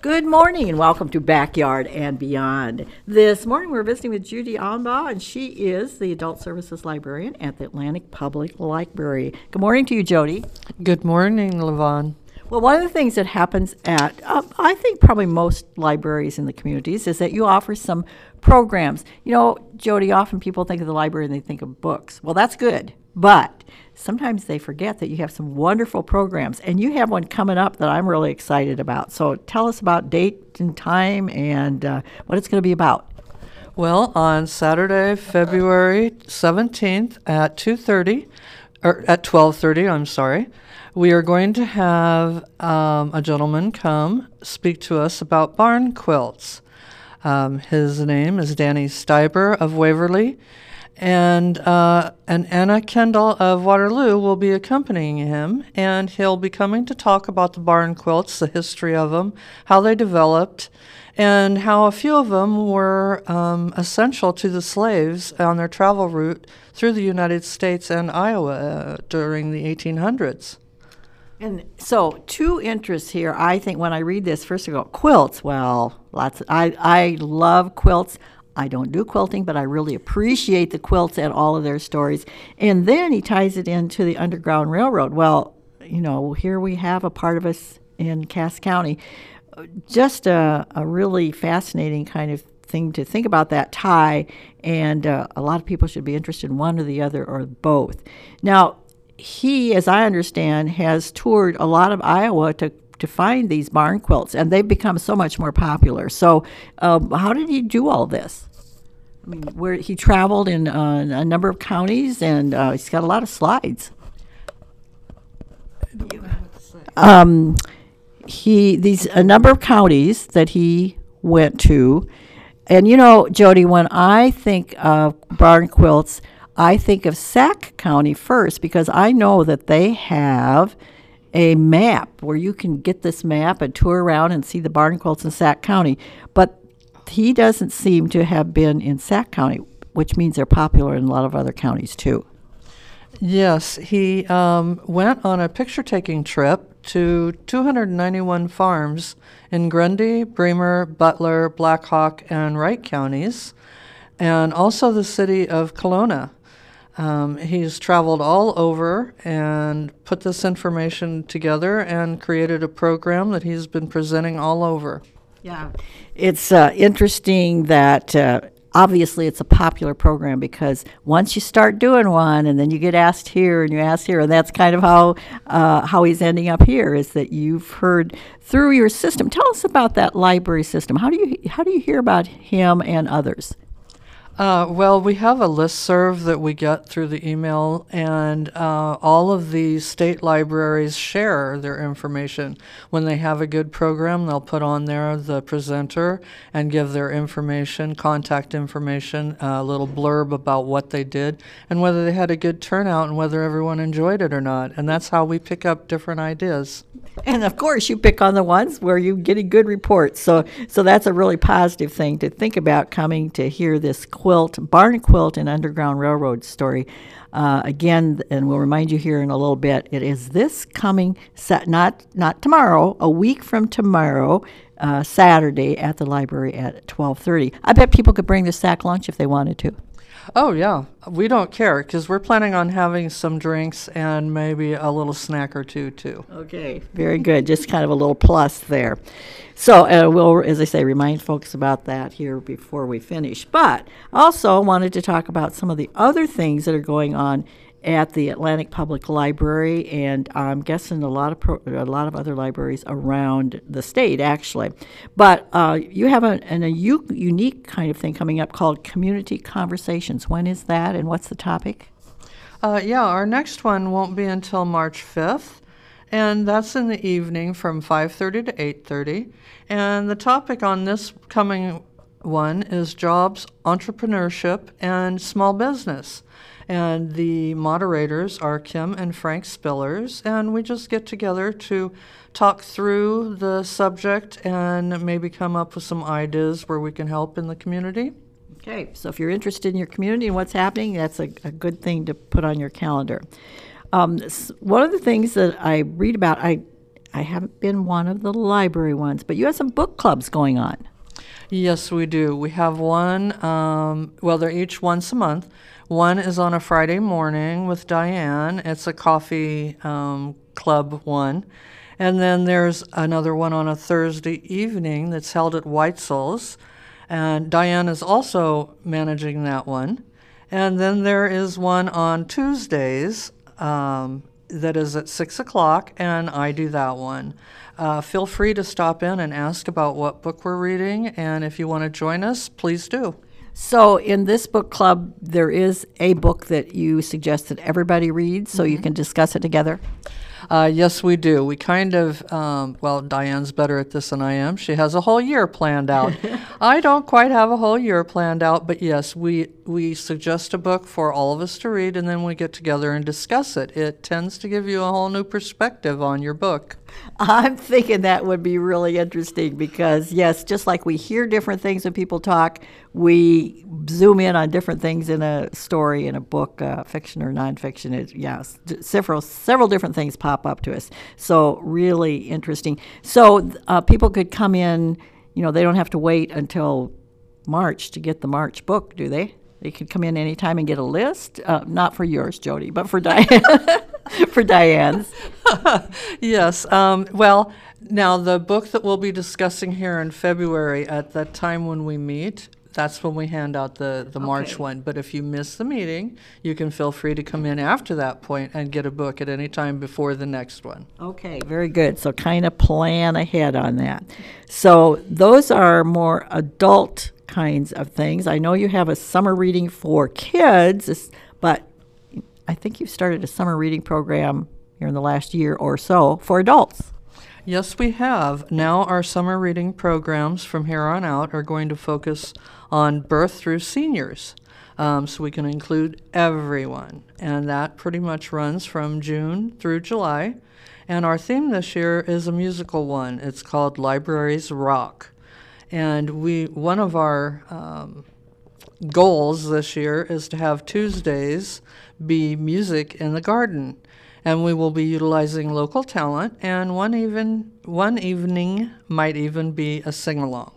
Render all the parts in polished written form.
Good morning and welcome to Backyard and Beyond. This morning we're visiting with Judy Allenbaugh, and she is the Adult Services Librarian at the Atlantic Public Library. Good morning to you, Jody. Good morning, Levon. Well, one of the things that happens at, I think probably most libraries in the communities, is that you offer some programs. You know, Jody, often people think of the library and they think of books. Well, that's good, but sometimes they forget that you have some wonderful programs, and you have one coming up that I'm really excited about. So tell us about date and time and what it's going to be about. Well, on Saturday, February 17th at 2:30, or at 12:30, I'm sorry, we are going to have a gentleman come speak to us about barn quilts. His name is Danny Steiber of Waverly, and Anna Kendall of Waterloo will be accompanying him, and he'll be coming to talk about the barn quilts, the history of them, how they developed, and how a few of them were essential to the slaves on their travel route through the United States and Iowa during the 1800s. And so, two interests here. I think when I read this, first of all, quilts. Well, I love quilts. I don't do quilting, but I really appreciate the quilts and all of their stories. And then he ties it into the Underground Railroad. Well, you know, here we have a part of us in Cass County. Just a really fascinating kind of thing to think about, that tie. And a lot of people should be interested in one or the other or both. Now, he, as I understand, has toured a lot of Iowa to find these barn quilts, and they've become so much more popular. So how did he do all this? I mean, where he traveled in a number of counties, and he's got a lot of slides. A number of counties that he went to. And you know, Jody, when I think of barn quilts, I think of Sac County first, because I know that they have a map where you can get this map and tour around and see the barn quilts in Sac County. But he doesn't seem to have been in Sac County, which means they're popular in a lot of other counties too. Yes, he went on a picture-taking trip to 291 farms in Grundy, Bremer, Butler, Blackhawk, and Wright counties, and also the city of Kelowna. He's traveled all over and put this information together and created a program that he's been presenting all over. Yeah, it's interesting that obviously it's a popular program, because once you start doing one and then you get asked here and you ask here, and that's kind of how he's ending up here, is that you've heard through your system. Tell us about that library system. How do you hear about him and others? Well, we have a listserv that we get through the email, and all of the state libraries share their information. When they have a good program, they'll put on there the presenter and give their information, contact information, a little blurb about what they did and whether they had a good turnout and whether everyone enjoyed it or not. And that's how we pick up different ideas. And of course, you pick on the ones where you're getting good reports. So that's a really positive thing to think about, coming to hear this barn quilt and Underground Railroad story. Again, and we'll remind you here in a little bit, it is this coming, not tomorrow, a week from tomorrow, Saturday at the library at 12:30. I bet people could bring their sack lunch if they wanted to. Oh, yeah. We don't care, because we're planning on having some drinks and maybe a little snack or two, too. Okay, very good. Just kind of a little plus there. So we'll, as I say, remind folks about that here before we finish. But also wanted to talk about some of the other things that are going on at the Atlantic Public Library, and I'm guessing a lot of other libraries around the state, actually. But you have a unique kind of thing coming up called Community Conversations. When is that, and what's the topic? Yeah, our next one won't be until March 5th, and that's in the evening from 5:30 to 8:30. And the topic on this coming one is jobs, entrepreneurship, and small business. And the moderators are Kim and Frank Spillers, and we just get together to talk through the subject and maybe come up with some ideas where we can help in the community. Okay, so if you're interested in your community and what's happening, that's a good thing to put on your calendar. One of the things that I read about, I haven't been one of the library ones, but you have some book clubs going on. Yes, we do. We have one, well, they're each once a month. One is on a Friday morning with Diane. It's a coffee club one. And then there's another one on a Thursday evening that's held at Weitzel's. And Diane is also managing that one. And then there is one on Tuesdays that is at 6 o'clock, and I do that one. Feel free to stop in and ask about what book we're reading, and if you want to join us, please do. So in this book club, there is a book that you suggest that everybody reads so you can discuss it together? Yes, we do. We kind of, well, Diane's better at this than I am. She has a whole year planned out. I don't quite have a whole year planned out, but yes, we suggest a book for all of us to read, and then we get together and discuss it. It tends to give you a whole new perspective on your book. I'm thinking that would be really interesting because, yes, just like we hear different things when people talk, we zoom in on different things in a story, in a book, fiction or nonfiction. Yes, several different things pop up to us. So really interesting. So people could come in, they don't have to wait until March to get the March book, do they? They could come in anytime and get a list. Not for yours, Jody, but for Diane. For Diane's. Yes. Well, now the book that we'll be discussing here in February, at the time when we meet, that's when we hand out the March one. But if you miss the meeting, you can feel free to come in after that point and get a book at any time before the next one. Okay, very good. So kind of plan ahead on that. So those are more adult kinds of things. I know you have a summer reading for kids, but I think you've started a summer reading program here in the last year or so for adults. Yes, we have. Now our summer reading programs from here on out are going to focus on birth through seniors. So we can include everyone. And that pretty much runs from June through July. And our theme this year is a musical one. It's called Libraries Rock. And one of our goals this year is to have Tuesdays be music in the garden. And we will be utilizing local talent, and one evening might even be a sing-along.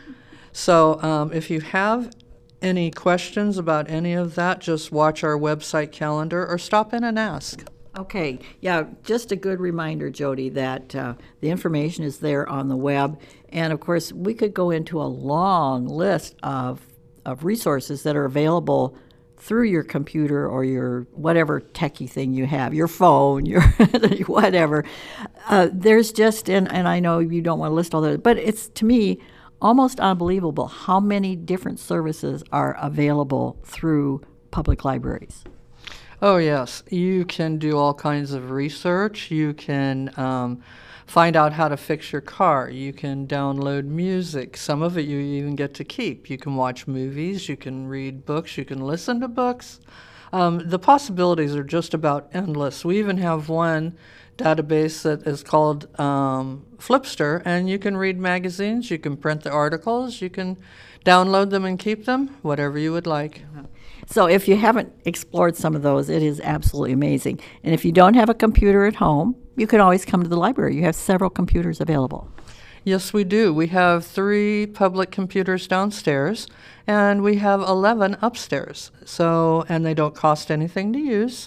So if you have any questions about any of that, just watch our website calendar or stop in and ask. Okay, yeah, just a good reminder, Jody, that the information is there on the web. And, of course, we could go into a long list of resources that are available through your computer or your whatever techie thing you have, your phone, your whatever. There's just, and I know you don't want to list all those, but it's, to me, almost unbelievable how many different services are available through public libraries. Oh, yes. You can do all kinds of research. You can find out how to fix your car. You can download music. Some of it you even get to keep. You can watch movies. You can read books. You can listen to books. The possibilities are just about endless. We even have one database that is called Flipster, and you can read magazines. You can print the articles. You can download them and keep them, whatever you would like. So if you haven't explored some of those, it is absolutely amazing. And if you don't have a computer at home, you can always come to the library. You have several computers available. Yes, we do. We have 3 public computers downstairs, and we have 11 upstairs. And they don't cost anything to use.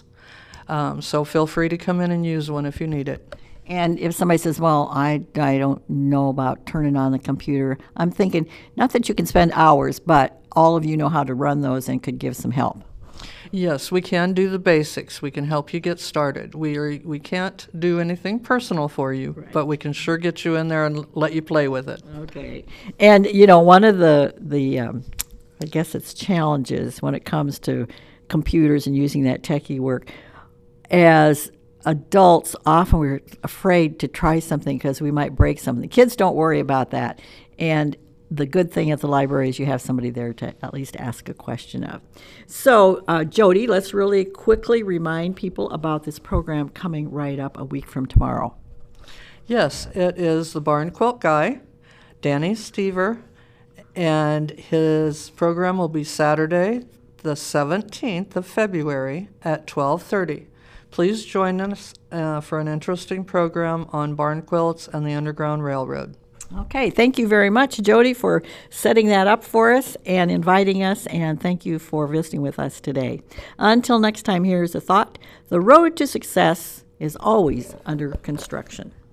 So feel free to come in and use one if you need it. And if somebody says, well, I don't know about turning on the computer, I'm thinking, not that you can spend hours, but all of you know how to run those and could give some help. Yes, we can do the basics. We can help you get started. We can't do anything personal for you, right, but we can sure get you in there and let you play with it. Okay. And, one of the I guess it's challenges when it comes to computers and using that techie work, as adults, often we're afraid to try something because we might break something. Kids don't worry about that. And the good thing at the library is you have somebody there to at least ask a question of. So, Jody, let's really quickly remind people about this program coming right up a week from tomorrow. Yes, it is the Barn Quilt Guy, Danny Stever, and his program will be Saturday, the 17th of February at 12:30. Please join us for an interesting program on barn quilts and the Underground Railroad. Okay, thank you very much, Jody, for setting that up for us and inviting us, and thank you for visiting with us today. Until next time, here's a thought. The road to success is always under construction.